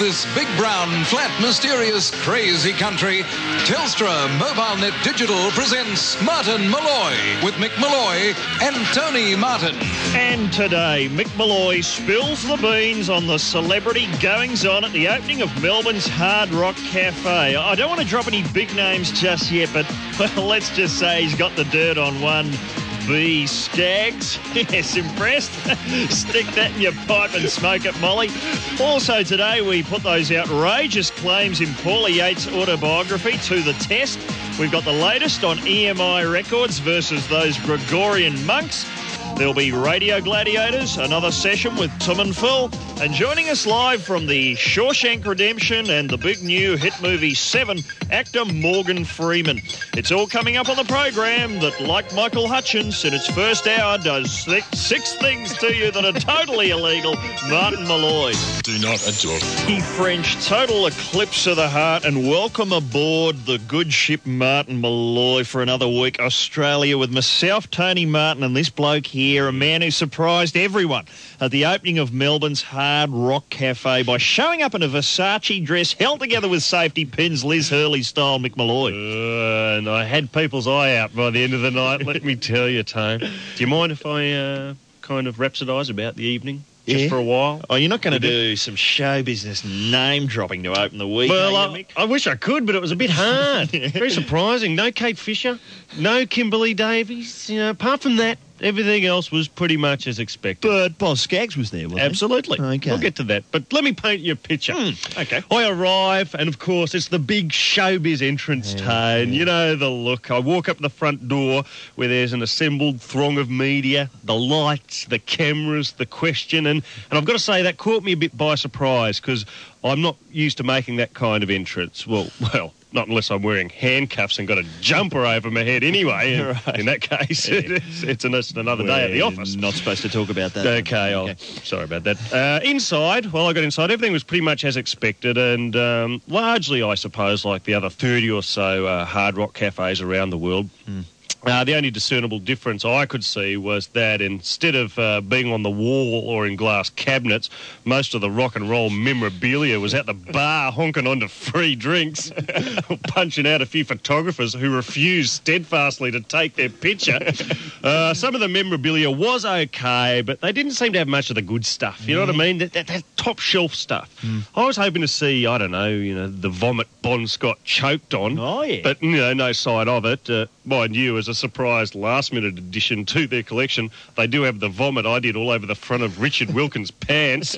this big, brown, flat, mysterious, crazy country, Telstra MobileNet Digital presents Martin Molloy with Mick Molloy and Tony Martin. And today, Mick Molloy spills the beans on the celebrity goings-on at the opening of Melbourne's Hard Rock Cafe. I don't want to drop any big names just yet, but well, let's just say he's got the dirt on one B. Skaggs. Yes, impressed? Stick that in your pipe and smoke it, Molly. Also today, we put those outrageous claims in Paula Yates' autobiography to the test. We've got the latest on EMI Records versus those Gregorian monks. There'll be Radio Gladiators, another session with Tim and Phil, and joining us live from the Shawshank Redemption and the big new hit movie 7, actor Morgan Freeman. It's all coming up on the program that, like Michael Hutchins, in its first hour does six things to you that are totally illegal. Martin Molloy. Do not adjure. The French, total eclipse of the heart, and welcome aboard the good ship Martin Molloy for another week. Australia with myself, Tony Martin, and this bloke here, a man who surprised everyone at the opening of Melbourne's Hard Rock Cafe by showing up in a Versace dress held together with safety pins, Liz Hurley style, Mick Molloy. And I had people's eye out by the end of the night, let me tell you, Tone. Do you mind if I kind of rhapsodise about the evening? Just for a while. Oh, you're not going to do some show business name dropping to open the week, well, are you, Mick? I wish I could, but it was a bit hard. Very surprising. No Kate Fisher, no Kimberly Davies. You know, apart from that, everything else was pretty much as expected. But Boz Skaggs was there, wasn't he? Absolutely. Okay. We'll get to that. But let me paint you a picture. Okay. I arrive, and of course, it's the big showbiz entrance, Tone. You know the look. I walk up the front door where there's an assembled throng of media, the lights, the cameras, the question, and I've got to say that caught me a bit by surprise because I'm not used to making that kind of entrance. Well, not unless I'm wearing handcuffs and got a jumper over my head anyway. Right. In that case, it's another day at the office. Not supposed to talk about that. Okay. Sorry about that. Inside, I got inside, everything was pretty much as expected and largely, I suppose, like the other 30 or so Hard Rock cafes around the world. The only discernible difference I could see was that instead of being on the wall or in glass cabinets, most of the rock and roll memorabilia was at the bar honking onto free drinks, punching out a few photographers who refused steadfastly to take their picture. Some of the memorabilia was okay, but they didn't seem to have much of the good stuff. You know what I mean? That top shelf stuff. I was hoping to see, I don't know, the vomit Bon Scott choked on. Oh, yeah. But, no sign of it. Mind you, as a surprise last-minute addition to their collection, they do have the vomit I did all over the front of Richard Wilkins' pants.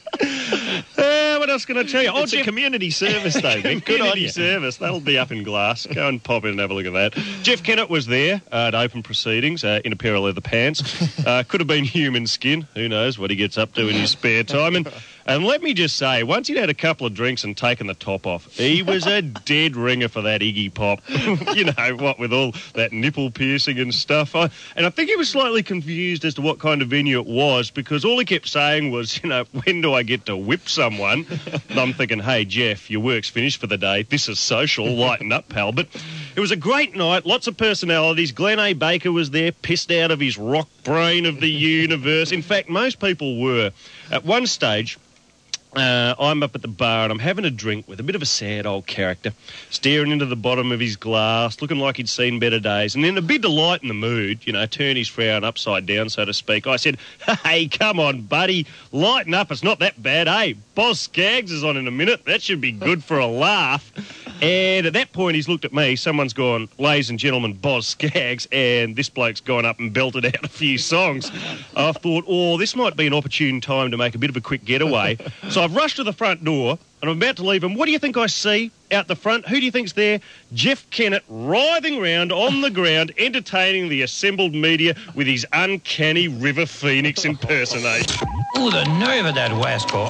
What else can I tell you? It's a community service, though, Mick. Good on Community you. service. That'll be up in glass. Go and pop in and have a look at that. Jeff Kennett was there at open proceedings in a pair of leather pants. Could have been human skin. Who knows what he gets up to in his spare time. And let me just say, once he'd had a couple of drinks and taken the top off, he was a dead ringer for that Iggy Pop. What with all that nipple piercing and stuff. And I think he was slightly confused as to what kind of venue it was because all he kept saying was, when do I get to whip someone? And I'm thinking, hey, Jeff, your work's finished for the day. This is social. Lighten up, pal. But it was a great night. Lots of personalities. Glenn A. Baker was there, pissed out of his rock brain of the universe. In fact, most people were. At one stage, I'm up at the bar and I'm having a drink with a bit of a sad old character, staring into the bottom of his glass, looking like he'd seen better days. And in a bit to lighten the mood, turn his frown upside down, so to speak, I said, hey, come on, buddy, lighten up. It's not that bad. Hey, Boz Skaggs is on in a minute. That should be good for a laugh. And at that point, he's looked at me. Someone's gone, ladies and gentlemen, Boz Skaggs, and this bloke's gone up and belted out a few songs. I thought, this might be an opportune time to make a bit of a quick getaway. So I've rushed to the front door, and I'm about to leave, and what do you think I see out the front? Who do you think's there? Jeff Kennett writhing around on the ground, entertaining the assembled media with his uncanny River Phoenix impersonation. Oh, the nerve of that wascal.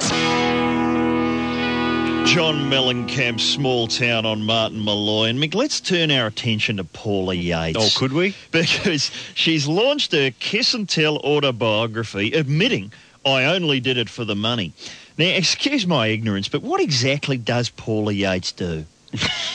John Mellencamp's Small Town on Martin Molloy. And Mick, let's turn our attention to Paula Yates. Oh, could we? Because she's launched her Kiss and Tell autobiography, admitting, I only did it for the money. Now, excuse my ignorance, but what exactly does Paula Yates do?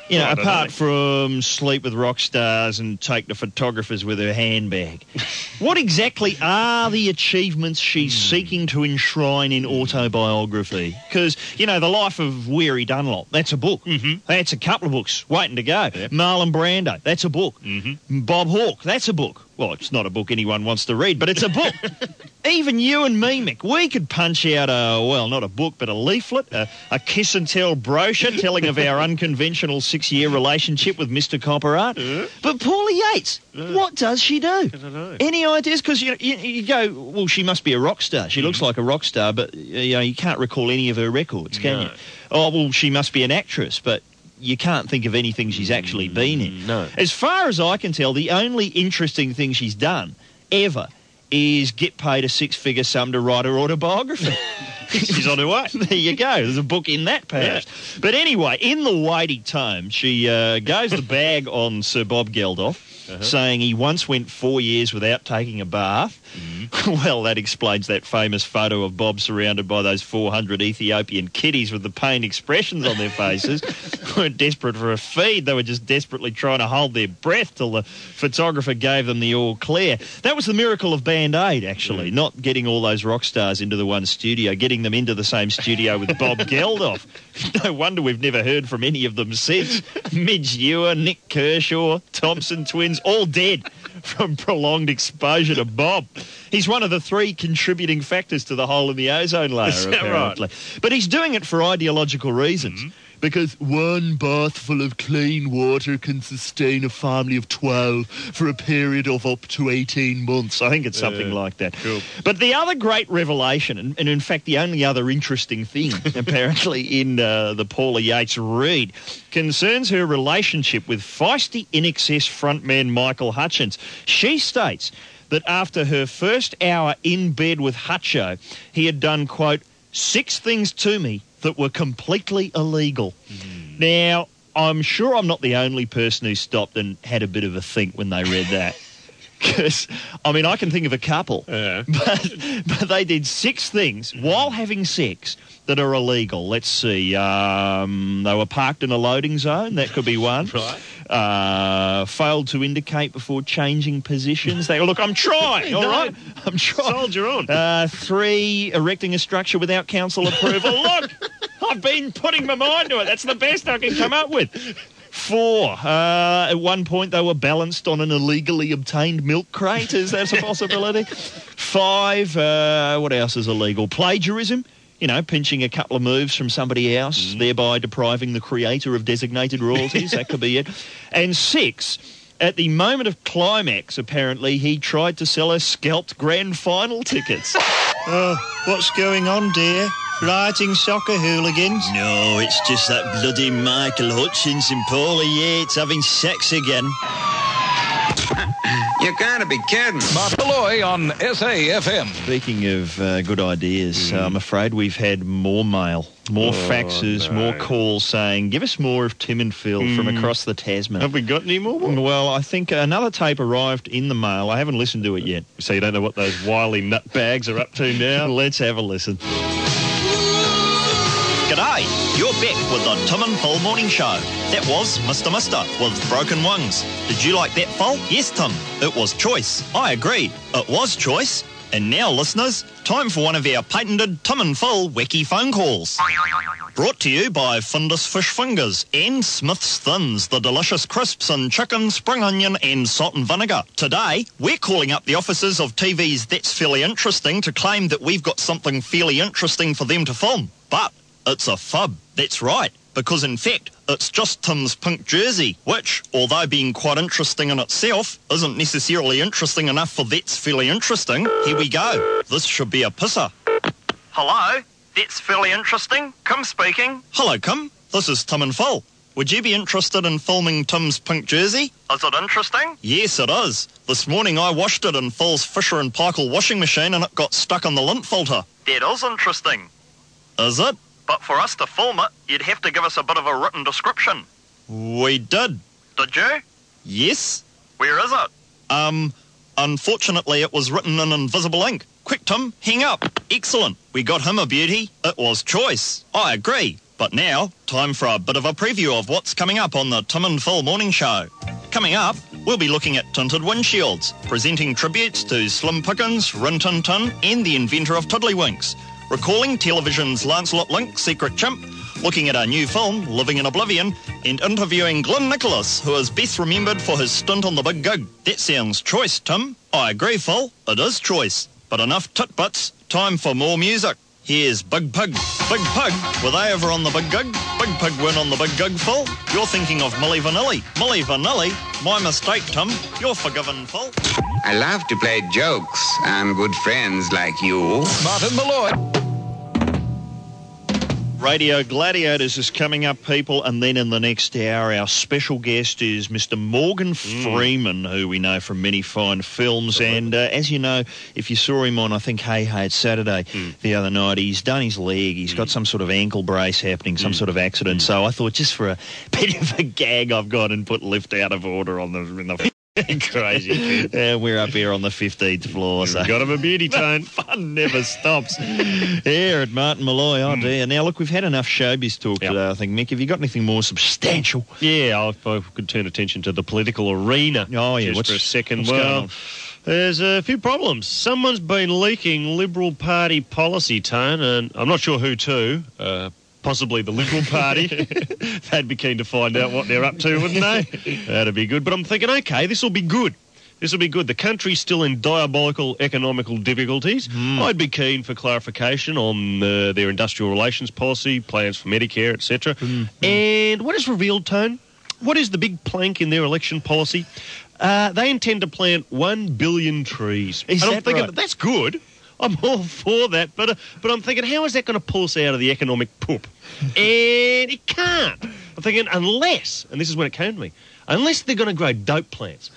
You know, I don't apart know. from sleep with rock stars and take the photographers with her handbag. What exactly are the achievements she's seeking to enshrine in autobiography? Because, you know, The Life of Weary Dunlop, that's a book. Mm-hmm. That's a couple of books waiting to go. Yep. Marlon Brando, that's a book. Mm-hmm. Bob Hawke, that's a book. Well, it's not a book anyone wants to read, but it's a book. Even you and me, Mick, we could punch out not a book, but a leaflet, a kiss and tell brochure telling of our unconventional 6-year relationship with Mr. Copperart. But Paulie Yates, what does she do? I don't know. Any ideas? Because you go, well, she must be a rock star. She looks like a rock star, but you can't recall any of her records, can you? Oh, well, she must be an actress, but you can't think of anything she's actually been in. No. As far as I can tell, the only interesting thing she's done ever is get paid a 6-figure sum to write her autobiography. She's on her way. There you go. There's a book in that, perhaps. Yeah. But anyway, in the weighty tome, she goes the bag on Sir Bob Geldof, saying he once went 4 years without taking a bath. Well, that explains that famous photo of Bob surrounded by those 400 Ethiopian kiddies with the pained expressions on their faces. They weren't desperate for a feed. They were just desperately trying to hold their breath till the photographer gave them the all clear. That was the miracle of Band Aid, actually, not getting all those rock stars into the one studio, getting them into the same studio with Bob Geldof. No wonder we've never heard from any of them since. Midge Ewer, Nick Kershaw, Thompson twins, all dead from prolonged exposure to Bob. He's one of the 3 contributing factors to the hole in the ozone layer, Is that apparently. right? But he's doing it for ideological reasons. Because one bathful of clean water can sustain a family of 12 for a period of up to 18 months. I think it's something like that. Cool. But the other great revelation, and in fact the only other interesting thing, apparently, in the Paula Yates read, concerns her relationship with feisty INXS frontman Michael Hutchence. She states that after her first hour in bed with Hutcho, he had done, quote, 6 things to me that were completely illegal. Now, I'm sure I'm not the only person who stopped and had a bit of a think when they read that. Because, I mean, I can think of a couple, but they did 6 things while having sex that are illegal. Let's see. They were parked in a loading zone. That could be one. Right. Failed to indicate before changing positions. They look, I'm trying, all right? I'm trying. Soldier on. 3, erecting a structure without council approval. Look, I've been putting my mind to it. That's the best I can come up with. 4, at one point they were balanced on an illegally obtained milk crate. Is that a possibility? 5, what else is illegal? Plagiarism. You know, pinching a couple of moves from somebody else, thereby depriving the creator of designated royalties. That could be it. And 6, at the moment of climax, apparently, he tried to sell her scalped grand final tickets. What's going on, dear? Rioting soccer hooligans? No, it's just that bloody Michael Hutchence and Paula Yates having sex again. You gotta be kidding. Mark Malloy on SAFM. Speaking of good ideas, I'm afraid we've had more mail, more faxes, more calls saying, give us more of Tim and Phil from across the Tasman. Have we got any more? Well, I think another tape arrived in the mail. I haven't listened to it yet. So you don't know what those wily nut bags are up to now? Let's have a listen. G'day, you're back with the Tim and Phil Morning Show. That was Mr. Mister with Broken Wings. Did you like that, Phil? Yes, Tim. It was choice. I agree. It was choice. And now, listeners, time for one of our patented Tim and Phil wacky phone calls. Brought to you by Findus Fish Fingers and Smith's Thins, the delicious crisps in chicken, spring onion and salt and vinegar. Today, we're calling up the officers of TV's That's Fairly Interesting to claim that we've got something fairly interesting for them to film. But it's a fib. That's right, because in fact, it's just Tim's pink jersey, which, although being quite interesting in itself, isn't necessarily interesting enough for That's Fairly Interesting. Here we go. This should be a pisser. Hello? That's Fairly Interesting? Kim speaking. Hello, Kim. This is Tim and Phil. Would you be interested in filming Tim's pink jersey? Is it interesting? Yes, it is. This morning I washed it in Phil's Fisher & Paykel washing machine and it got stuck in the lint filter. That is interesting. Is it? But for us to film it, you'd have to give us a bit of a written description. We did. Did you? Yes. Where is it? Unfortunately it was written in invisible ink. Quick, Tim, hang up. Excellent. We got him a beauty. It was choice. I agree. But now, time for a bit of a preview of what's coming up on the Tim and Phil Morning Show. Coming up, we'll be looking at tinted windshields, presenting tributes to Slim Pickens, Rin Tin Tin and the inventor of Tiddlywinks, recalling television's Lancelot Link, Secret Chimp, looking at our new film, Living in Oblivion, and interviewing Glenn Nicholas, who is best remembered for his stint on The Big Gig. That sounds choice, Tim. I agree, Phil. It is choice. But enough titbits. Time for more music. Here's Big Pig. Big Pig, were they ever on The Big Gig? Big Pig weren't on The Big Gig, Phil. You're thinking of Milli Vanilli. Milli Vanilli? My mistake, Tim. You're forgiven, Phil. I love to play jokes on good friends like you. Martin Malloy. Radio Gladiators is coming up, people, and then in the next hour, our special guest is Mr. Morgan Freeman, who we know from many fine films. And as you know, if you saw him on, I think, Hey Hey, it's Saturday the other night, he's done his leg. He's got some sort of ankle brace happening, some sort of accident. So I thought, just for a bit of a gag, I've gone and put Lift out of order in the Crazy kid. we're up here on the 15th floor. So Got him a beauty tone. fun never stops. Here at Martin Malloy, oh dear. Now, look, we've had enough showbiz talk today, I think. Mick, have you got anything more substantial? Yeah, I could turn attention to the political arena. Oh, yeah. Just for a second. What's going Well, on? there's a few problems. Someone's been leaking Liberal Party policy, Tone, and I'm not sure who to. Possibly the Liberal Party. They'd be keen to find out what they're up to, wouldn't they? That'd be good. But I'm thinking, okay, this will be good. This will be good. The country's still in diabolical economical difficulties. I'd be keen for clarification on their industrial relations policy, plans for Medicare, etc. And what is revealed, Tone? What is the big plank in their election policy? They intend to plant 1 billion trees. Is and that I'm thinking, right? that's good. I'm all for that, but I'm thinking, how is that going to pull us out of the economic poop? And it can't. I'm thinking, unless, and this is when it came to me, unless they're going to grow dope plants.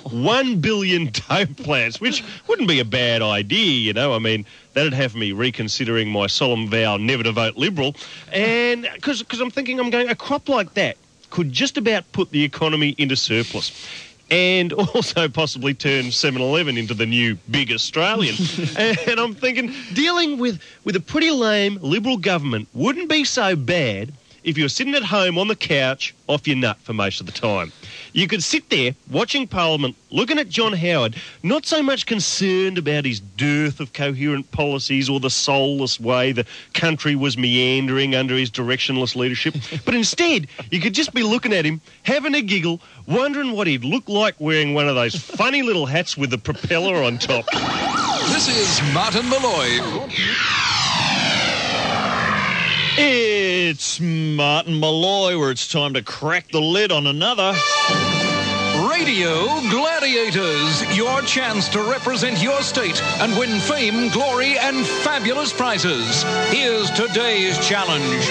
1 billion dope plants, which wouldn't be a bad idea, you know. I mean, that'd have me reconsidering my solemn vow never to vote Liberal. And because I'm thinking, a crop like that could just about put the economy into surplus. And also possibly turn 7-Eleven into the new big Australian. And I'm thinking, dealing with a pretty lame Liberal government wouldn't be so bad if you were sitting at home on the couch off your nut for most of the time. You could sit there watching Parliament, looking at John Howard, not so much concerned about his dearth of coherent policies or the soulless way the country was meandering under his directionless leadership, but instead you could just be looking at him, having a giggle, wondering what he'd look like wearing one of those funny little hats with the propeller on top. This is Martin Malloy. It's Martin Malloy, where it's time to crack the lid on another Radio Gladiators, your chance to represent your state and win fame, glory, and fabulous prizes. Here's today's challenge.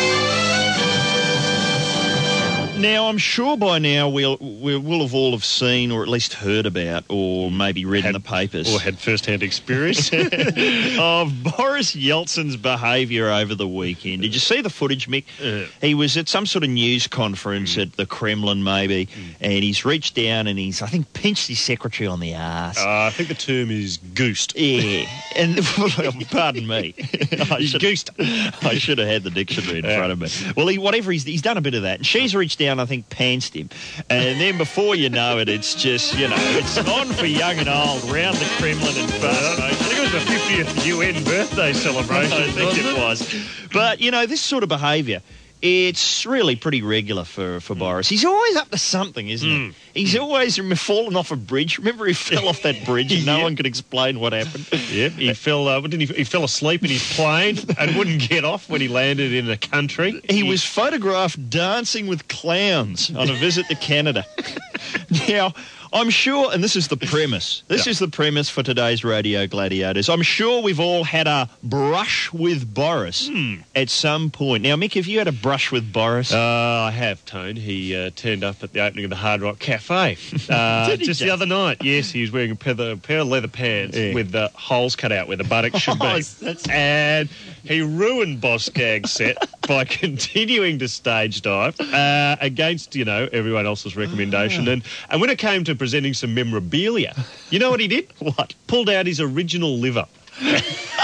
Now, I'm sure by now we'll have all have seen or at least heard about or maybe read in the papers. Or had first-hand experience. of Boris Yeltsin's behaviour over the weekend. Did you see the footage, Mick? He was at some sort of news conference at the Kremlin, maybe, and he's reached down and he's, I think, pinched his secretary on the arse. I think the term is goosed. Yeah, and pardon me, I should have had the dictionary in front of me. Well, he's done a bit of that, and she's reached down, I think, pantsed him, and then before you know it, it's just, it's on for young and old, round the Kremlin and fast motion. I think it was the 50th UN birthday celebration. I think it was. But, this sort of behaviour, it's really pretty regular for Boris. He's always up to something, isn't he? He's always fallen off a bridge. Remember, he fell off that bridge and no one could explain what happened. Yep, he fell. He fell asleep in his plane and wouldn't get off when he landed in a country. He was photographed dancing with clowns on a visit to Canada. Now, I'm sure, and this is the premise. This is the premise for today's Radio Gladiators. I'm sure we've all had a brush with Boris at some point. Now, Mick, have you had a brush with Boris? I have, Tone. He turned up at the opening of the Hard Rock Cafe just the other night. Yes, he was wearing a pair of leather pants with the holes cut out where the buttocks should be. And he ruined Boss Gag's set by continuing to stage dive against, everyone else's recommendation. And when it came to presenting some memorabilia, you know what he did? What? Pulled out his original liver.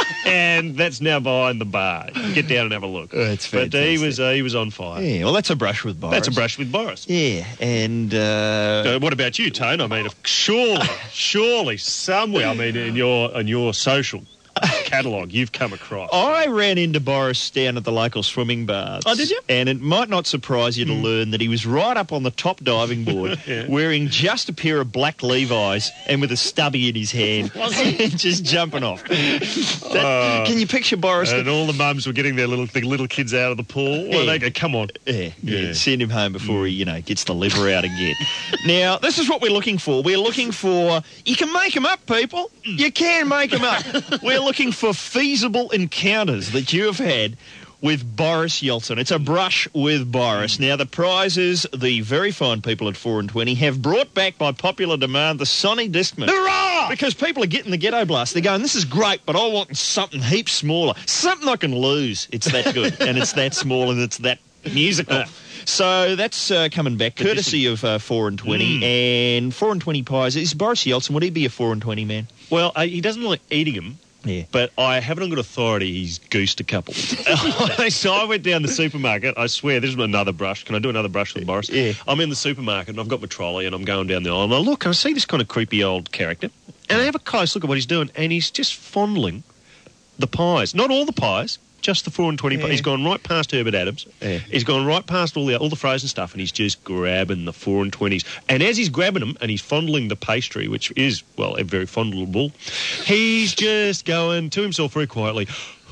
And that's now behind the bar. Get down and have a look. That's but fantastic. he was on fire. Yeah, well, that's a brush with Boris. That's a brush with Boris. Yeah, and... What about you, Tone? I mean, surely somewhere, I mean, in your social catalogue you've come across. I ran into Boris down at the local swimming baths. Oh, did you? And it might not surprise you to learn that he was right up on the top diving board wearing just a pair of black Levi's and with a stubby in his hand. Just jumping off. Can you picture Boris? And all the mums were getting the little kids out of the pool. Well, they go, come on. Yeah, send him home before he, gets the liver out again. Now, this is what we're looking for. We're looking for... You can make them up, people. You can make them up. We're looking for feasible encounters that you have had with Boris Yeltsin. It's a brush with Boris. Now, the prizes, the very fine people at 4 and 20 have brought back by popular demand the Sonny Discman. Hurrah! Because people are getting the Ghetto Blast. They're going, this is great, but I want something heaps smaller. Something I can lose. It's that good, and it's that small, and it's that musical. So that's coming back, courtesy of 4 and 20. And 4 and 20 pies. Is Boris Yeltsin, would he be a 4 and 20 man? Well, he doesn't like eating them. Yeah. But I haven't on good authority he's goosed a couple. So I went down the supermarket. I swear, this is another brush. Can I do another brush with Boris? Yeah. I'm in the supermarket and I've got my trolley and I'm going down the aisle. And I look, and I see this kind of creepy old character. And I have a close look at what he's doing. And he's just fondling the pies. Not all the pies, just the 4 and 20 pies. He's gone right past Herbert Adams. Yeah. He's gone right past all the frozen stuff and he's just grabbing the 4 and 20s. And as he's grabbing them and he's fondling the pastry, which is, well, a very fondleable, he's just going to himself very quietly.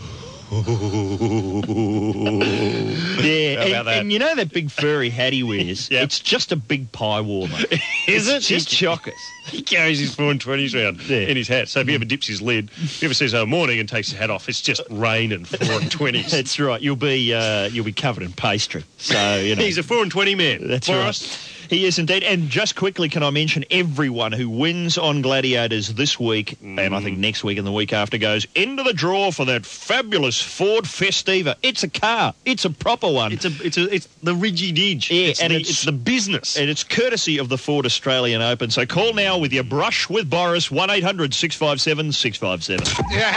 Yeah, How about that? and you know that big furry hat he wears? Yep. It's just a big pie warmer. Is it? It's just chockers. He carries his 4 and 20s around in his hat. So if he ever dips his lid, if he ever says, morning and takes his hat off, it's just rain and 4 and 20s. That's right. You'll be covered in pastry. So, He's a 4 and 20 man. That's Boris. right. He is indeed. And just quickly, can I mention everyone who wins on Gladiators this week, and I think next week and the week after, goes into the draw for that fabulous Ford Festiva. It's a car. It's a proper one. It's the Ridgy Didge. Yeah, It's the business. And it's courtesy of the Ford Australian Open. So call now with your brush with Boris, 1-800-657-657. Yeah.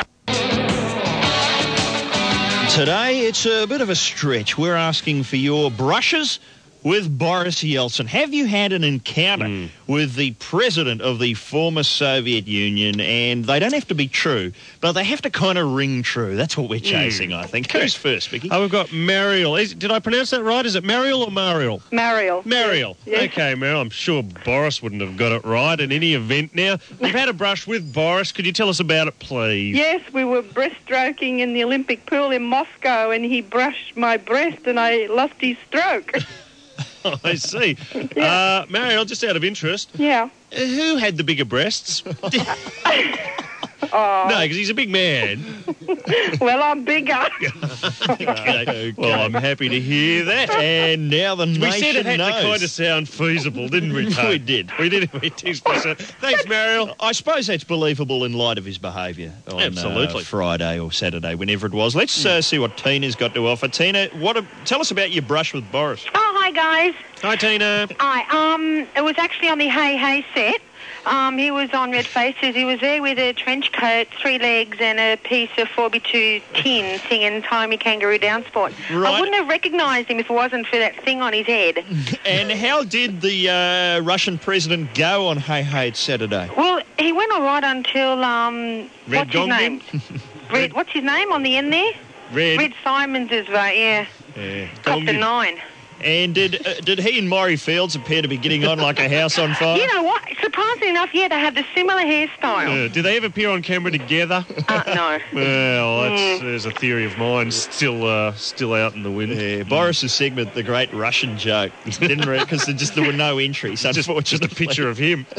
Today, it's a bit of a stretch. We're asking for your brushes with Boris Yeltsin. Have you had an encounter with the president of the former Soviet Union? And they don't have to be true, but they have to kind of ring true. That's what we're chasing, I think. Who's first, Vicky? We've got Mariel. Did I pronounce that right? Is it Mariel or Mariel? Mariel. Mariel. Yes. Okay, Mariel. I'm sure Boris wouldn't have got it right in any event. Now, you've had a brush with Boris. Could you tell us about it, please? Yes, we were breaststroking in the Olympic pool in Moscow, and he brushed my breast, and I lost his stroke. I see. Yeah. Mariel, just out of interest, Yeah. who had the bigger breasts? Oh, No, because he's a big man. well, I'm bigger. Okay. Well, I'm happy to hear that. And now the nation We said it had knows. to kind of sound feasible, didn't we, Tone? We did. We did. Thanks, Mariel. I suppose that's believable in light of his behaviour on Absolutely. Friday or Saturday, whenever it was. Let's see what Tina's got to offer. Tina, tell us about your brush with Boris. Oh, hi, guys. Hi, Tina. Hi. It was actually on the Hey Hey set. He was on Red Faces. He was there with a trench coat, 3 legs, and a piece of 4x2 tin singing Timey Kangaroo Down Sport. Right. I wouldn't have recognised him if it wasn't for that thing on his head. And how did the Russian president go on Hey Hey Saturday? Well, he went all right until, what's his Gongdon? name? Red, what's his name on the end there? Red Simons' vote, yeah. Copped a 9. And did he and Maury Fields appear to be getting on like a house on fire? You know what? Surprisingly enough, yeah, they have the similar hairstyle. Did they ever appear on camera together? No. Well, there's a theory of mine still out in the wind. Yeah, Boris's segment, The Great Russian Joke, didn't read because there were no entries, unfortunately. Just a picture of him.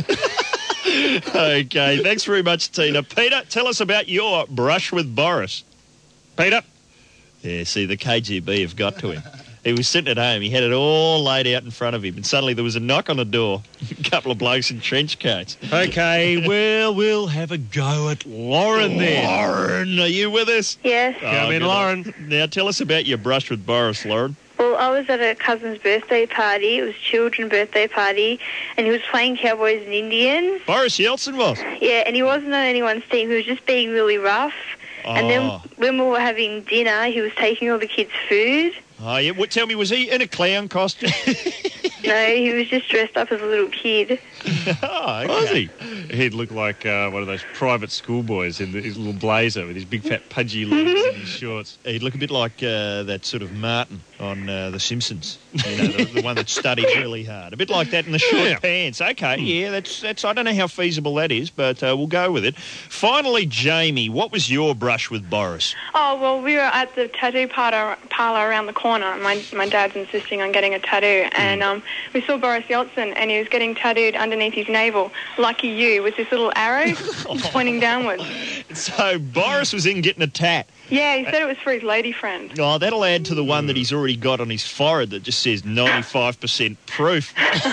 Okay, thanks very much, Tina. Peter, tell us about your brush with Boris. Peter? Yeah, see, the KGB have got to him. He was sitting at home. He had it all laid out in front of him, and suddenly there was a knock on the door. A couple of blokes in trench coats. Okay, well, we'll have a go at Lauren then. Lauren, are you with us? Yes. Come in, good Lauren. Now, tell us about your brush with Boris, Lauren. Well, I was at a cousin's birthday party. It was a children's birthday party, and he was playing Cowboys and Indians. Boris Yeltsin was. Yeah, and he wasn't on anyone's team. He was just being really rough. And then when we were having dinner, he was taking all the kids' food. Oh, yeah. Tell me, was he in a clown costume? No, he was just dressed up as a little kid. Oh, okay. Was he? He'd look like one of those private schoolboys in his little blazer with his big fat pudgy legs and his shorts. He'd look a bit like that sort of Martin on The Simpsons, the one that studies really hard. A bit like that in the short pants. Okay, yeah, that's. I don't know how feasible that is, but we'll go with it. Finally, Jamie, what was your brush with Boris? Oh, well, we were at the tattoo parlour around the corner. My dad's insisting on getting a tattoo, and we saw Boris Yeltsin, and he was getting tattooed underneath his navel, lucky you, with this little arrow pointing downwards. So Boris was in getting a tat. Yeah, he said it was for his lady friend. Oh, that'll add to the one that he's already got on his forehead that just says 95% proof.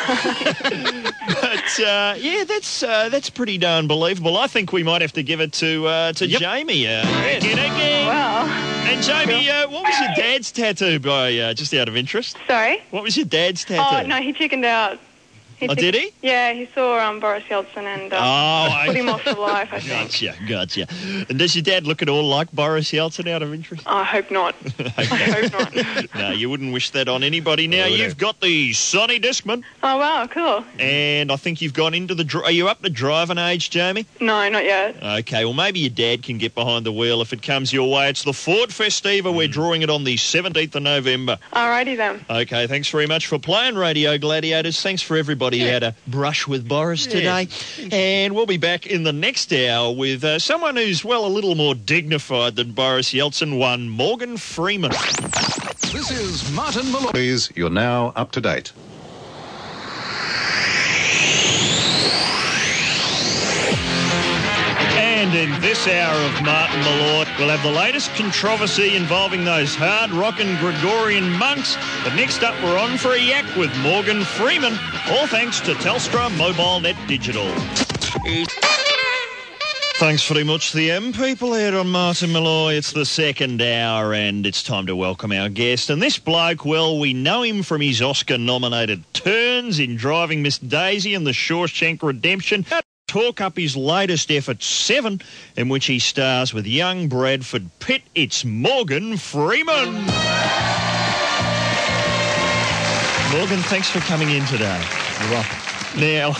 But, yeah, that's pretty darn believable. I think we might have to give it to Jamie. Wow. And Jamie, what was your dad's tattoo, by just out of interest? Sorry? What was your dad's tattoo? Oh, no, he chickened out. Did he? Yeah, he saw Boris Yeltsin and put him off for life, I think. Gotcha. And does your dad look at all like Boris Yeltsin out of interest? I hope not. I hope not. No, you wouldn't wish that on anybody. Now, you've got the Sonny Discman. Oh, wow, cool. And I think you've gone into the... Are you up to driving age, Jamie? No, not yet. Okay, well, maybe your dad can get behind the wheel if it comes your way. It's the Ford Festiva. We're drawing it on the 17th of November. Alrighty then. Okay, thanks very much for playing Radio Gladiators. Thanks for everybody who had a brush with Boris today. And we'll be back in the next hour with someone who's, well, a little more dignified than Boris Yeltsin, one Morgan Freeman. This is Martin Malloy. Please, you're now up to date. And in this hour of Martin Malort, we'll have the latest controversy involving those hard-rocking Gregorian monks. But next up, we're on for a yak with Morgan Freeman, all thanks to Telstra Mobile Net Digital. Thanks very much to the M people here on Martin Malloy. It's the second hour and it's time to welcome our guest. And this bloke, well, we know him from his Oscar-nominated turns in Driving Miss Daisy and The Shawshank Redemption. Talk up his latest effort, Seven, in which he stars with young Bradford Pitt. It's Morgan Freeman. Morgan, thanks for coming in today. You're welcome. Now,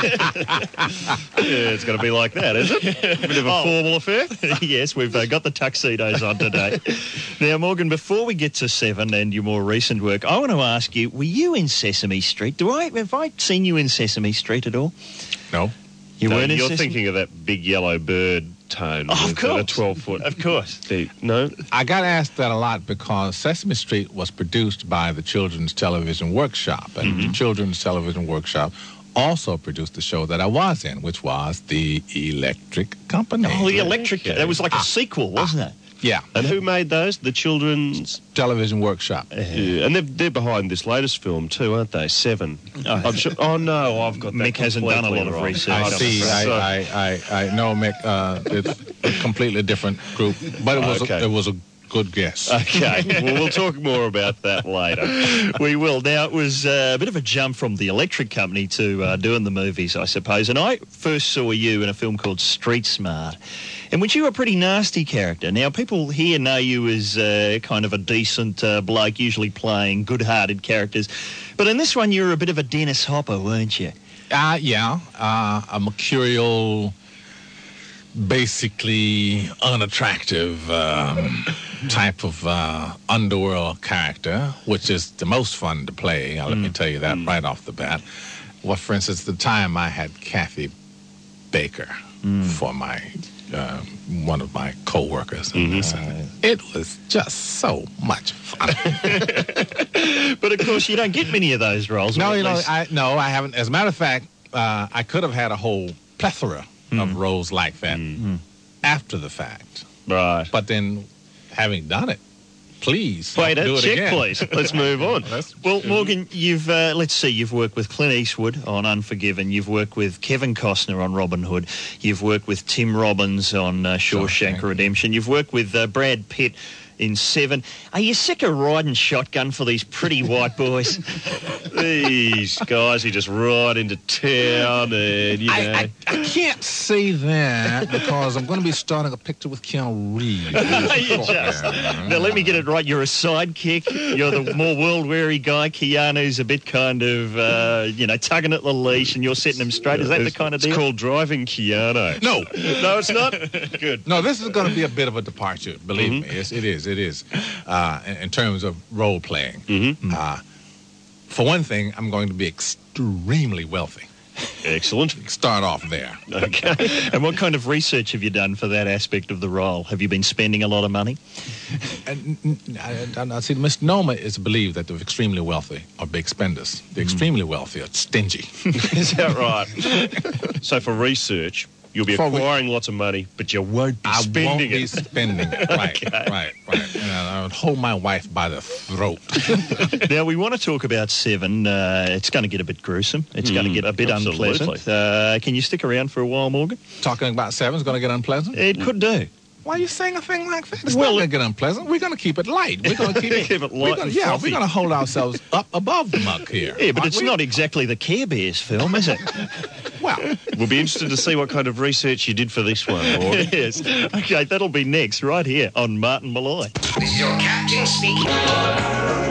it's going to be like that, is it? A bit of a formal affair? Yes, we've got the tuxedos on today. Now, Morgan, before we get to Seven and your more recent work, I want to ask you, were you in Sesame Street? Have I seen you in Sesame Street at all? No. You weren't in You're Sesame? thinking of that big yellow bird tone. Oh, of course. A 12-foot. Of course. No? I got asked that a lot because Sesame Street was produced by the Children's Television Workshop, and the Children's Television Workshop also produced the show that I was in, which was The Electric Company. Oh, The Electric. That was like a sequel, wasn't it? Yeah. And who made those? The Children's Television Workshop. Yeah. And they're behind this latest film too, aren't they? Seven. I'm sure. Oh no, I've got that. Mick hasn't done a lot of research. I see. I know, Mick. It's a completely different group, but it was a good guess. Okay. Well, we'll talk more about that later. We will. Now, it was a bit of a jump from the Electric Company to doing the movies, I suppose. And I first saw you in a film called Street Smart, in which you were a pretty nasty character. Now, people here know you as kind of a decent bloke, usually playing good-hearted characters. But in this one, you were a bit of a Dennis Hopper, weren't you? Yeah. A mercurial, basically unattractive type of underworld character, which is the most fun to play. Let me tell you that right off the bat. Well, for instance, the time I had Kathy Baker for my one of my co-workers. It was just so much fun. But of course, you don't get many of those roles. No, I haven't. As a matter of fact, I could have had a whole plethora of roles like that after the fact. Right. But then, having done it, please wait do it check, again. please. Let's move on. Well, Morgan, you've let's see. You've worked with Clint Eastwood on Unforgiven. You've worked with Kevin Costner on Robin Hood. You've worked with Tim Robbins on Shawshank Redemption. You've worked with Brad Pitt in 7. Are you sick of riding shotgun for these pretty white boys? These guys who just ride into town and, you know. I can't say that because I'm going to be starting a picture with Keanu Reeves. Now, let me get it right. You're a sidekick. You're the more world-weary guy. Keanu's a bit kind of, tugging at the leash, and you're setting him straight. Is that the kind of deal? It's called driving Keanu. No. No, it's not? Good. No, this is going to be a bit of a departure. Believe me. Yes, it is. It is. In terms of role playing. For one thing, I'm going to be extremely wealthy. Excellent. Start off there. Okay. And what kind of research have you done for that aspect of the role? Have you been spending a lot of money? I see, the misnomer is believed that the extremely wealthy are big spenders. The extremely wealthy are stingy. Is that right? So for research, you'll be acquiring lots of money, but you won't be spending it. I won't be spending it. Right. And I would hold my wife by the throat. Now, we want to talk about 7. It's going to get a bit gruesome. It's going to get a bit unpleasant. Can you stick around for a while, Morgan? Talking about 7 is going to get unpleasant? It could do. Why are you saying a thing like that? It's not going to get unpleasant. We're going to keep it light. We're going to keep it light. We're going to hold ourselves up above the muck here. Yeah, but it's not exactly the Care Bears film, is it? Well, we'll be interested to see what kind of research you did for this one, Morgan. Yes. Okay, that'll be next, right here on Martin Malloy. This is your captain speaking.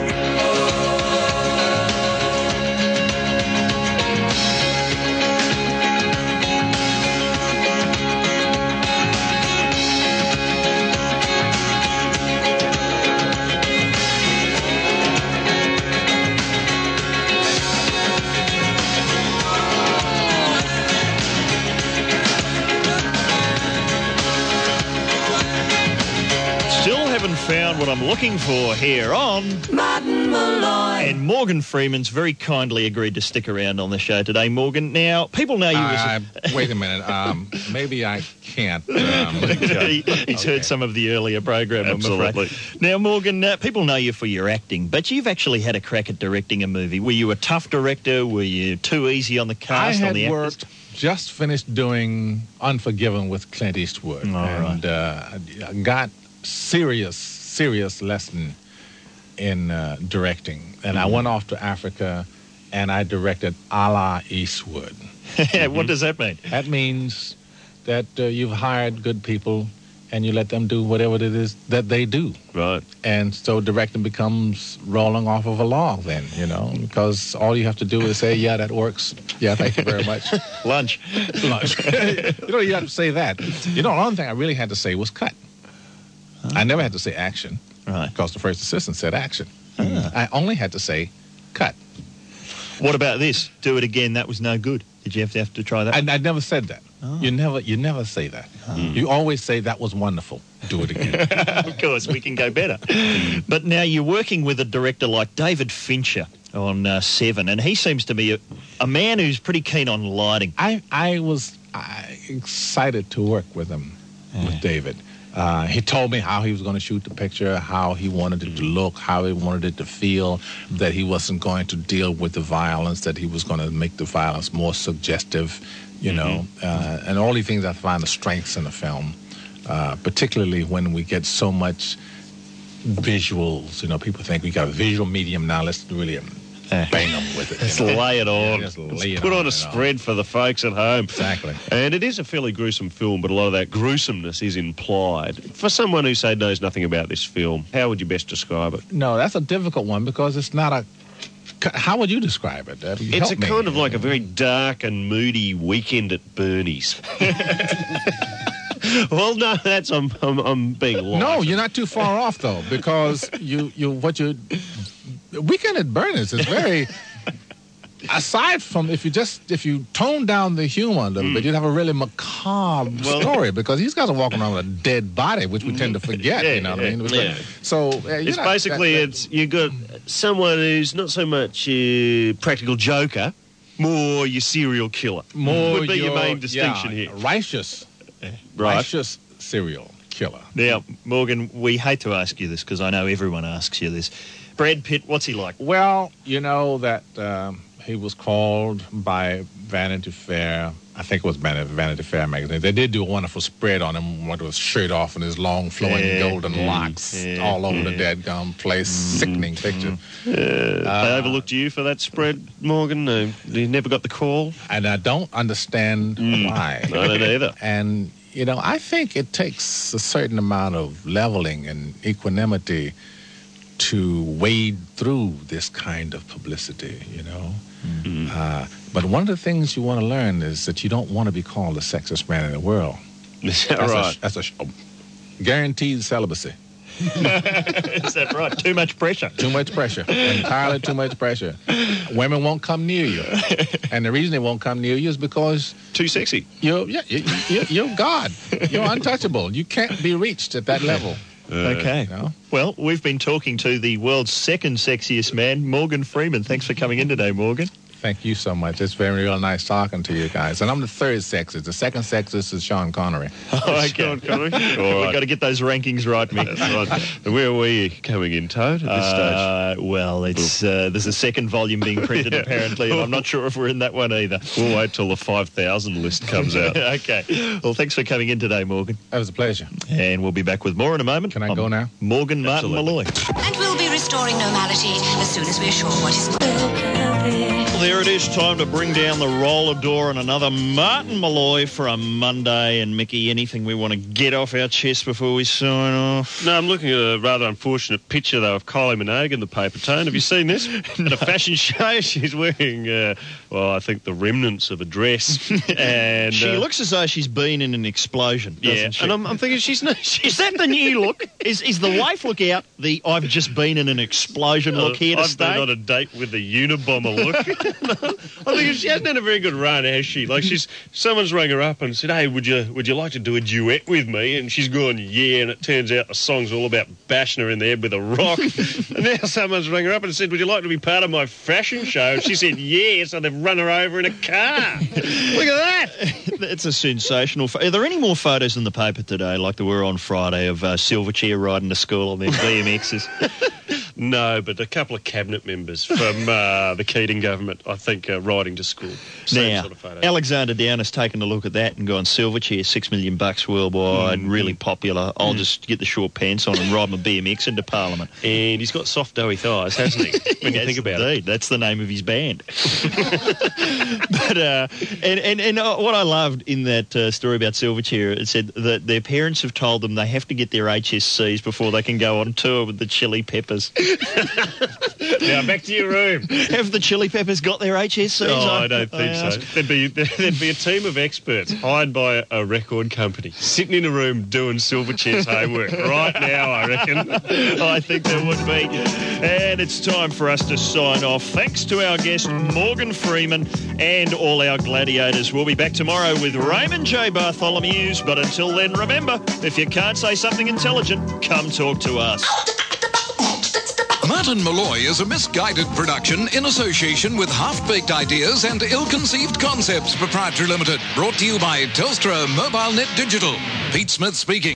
Found what I'm looking for here on Martin Malloy. And Morgan Freeman's very kindly agreed to stick around on the show today. Morgan, now, people know you as... Wait a minute. Maybe I can't. He's heard some of the earlier program, Absolutely. I'm afraid. Now, Morgan, people know you for your acting, but you've actually had a crack at directing a movie. Were you a tough director? Were you too easy on the cast, on the actors? Just finished doing Unforgiven with Clint Eastwood. I got serious lesson in directing. And I went off to Africa and I directed a la Eastwood. What does that mean? That means that you've hired good people and you let them do whatever it is that they do. Right. And so directing becomes rolling off of a log then, because all you have to do is say, yeah, that works. Yeah, thank you very much. Lunch. You don't have to say that. The only thing I really had to say was cut. I never had to say action, right? Because the first assistant said action. I only had to say cut. What about this? Do it again. That was no good. Did you have to try that? I never said that. Oh. You never say that. You always say that was wonderful. Do it again. Of course, we can go better. But now you're working with a director like David Fincher on 7, and he seems to be a man who's pretty keen on lighting. I was excited to work with him, with David. He told me how he was going to shoot the picture, how he wanted it to look, how he wanted it to feel, that he wasn't going to deal with the violence, that he was going to make the violence more suggestive, and all these things I find the strengths in the film, particularly when we get so much visuals. People think we got a visual medium now, let's really bang them with it. Let's lay it on. Let's put on a spread for the folks at home. Exactly. And it is a fairly gruesome film, but a lot of that gruesomeness is implied. For someone who, say, knows nothing about this film, how would you best describe it? No, that's a difficult one because it's not a... How would you describe it? It's a kind of like a very dark and moody weekend at Bernie's. Well, no, that's I'm being light. No, you're not too far off though, because Weekend at Bernie's is very. Aside from if you tone down the humor a little bit, you'd have a really macabre story because these guys are walking around with a dead body, which we tend to forget. You know what I mean? Yeah. So it's basically you got someone who's not so much practical joker, more your serial killer. More would be your main distinction here. Righteous serial killer. Now, Morgan, we hate to ask you this because I know everyone asks you this. Brad Pitt, what's he like? Well, you know that He was called by Vanity Fair. I think it was Vanity Fair magazine. They did do a wonderful spread on him, with his shirt off and his long flowing golden locks all over the dadgum place. Sickening picture. They overlooked you for that spread, Morgan. You never got the call. And I don't understand why. I don't either. And, you know, I think it takes a certain amount of leveling and equanimity to wade through this kind of publicity, you know. But one of the things you want to learn is that you don't want to be called the sexiest man in the world. Is that right? That's a guaranteed celibacy. Is that right? Too much pressure. Too much pressure. Entirely too much pressure. Women won't come near you. And the reason they won't come near you is because... Too sexy. You're God. You're untouchable. You can't be reached at that level. Okay. You know? Well, we've been talking to the world's second sexiest man, Morgan Freeman. Thanks for coming in today, Morgan. Thank you so much. It's very real nice talking to you guys. And I'm the third sexiest. The second sexiest is Sean Connery. Okay. Sean Connery? All right. We've got to get those rankings right, Mick. That's right. Where are we coming in, Toad, at this stage? Well, it's there's a second volume being printed, apparently, and I'm not sure if we're in that one either. We'll wait till the 5,000 list comes out. Okay. Well, thanks for coming in today, Morgan. That was a pleasure. And we'll be back with more in a moment. Can I go now? Morgan Martin Malloy. And we'll be restoring normality as soon as we're sure what is... Well, there it is, time to bring down the roller door on another Martin Malloy for a Monday. And Mickey, anything we want to get off our chest before we sign off? No, I'm looking at a rather unfortunate picture, though, of Kylie Minogue in the paper, Tone. Have you seen this? At a fashion show, she's wearing, I think the remnants of a dress. And she looks as though she's been in an explosion, doesn't she? And I'm thinking she's not... Is that the new look? Is the wife look out the I've just been in an explosion look here to I've stay? been on a date with the Unabomber look. I think she hasn't had a very good run, has she? Like someone's rang her up and said, "Hey, would you like to do a duet with me?" And she's gone, "Yeah." And it turns out the song's all about bashing her in the head with a rock. And now someone's rang her up and said, "Would you like to be part of my fashion show?" And she said, "Yes." And they've run her over in a car. Look at that. It's a sensational. Are there any more photos in the paper today, like there were on Friday, of Silverchair riding to school on their BMXs? No, but a couple of cabinet members from the Keating government, I think, riding to school. Same Now, sort of photo. Alexander Down has taken a look at that and gone, Silverchair, $6 million worldwide, really popular. I'll just get the short pants on and ride my BMX into Parliament. And he's got soft, doughy thighs, hasn't he? When you think about it. That's the name of his band. But and what I loved in that story about Silverchair, it said that their parents have told them they have to get their HSCs before they can go on tour with the Chili Peppers. Now, back to your room. Have the Chili Peppers got their HSCs? Oh, I don't think so. There'd be a team of experts hired by a record company sitting in a room doing Silverchair's homework right now, I reckon. I think there would be. And it's time for us to sign off. Thanks to our guest, Morgan Freeman, and all our gladiators. We'll be back tomorrow with Raymond J. Bartholomew's. But until then, remember, if you can't say something intelligent, come talk to us. Martin Malloy is a misguided production in association with Half-Baked Ideas and Ill-Conceived Concepts Proprietary Limited. Brought to you by Telstra Mobile Net Digital. Pete Smith speaking.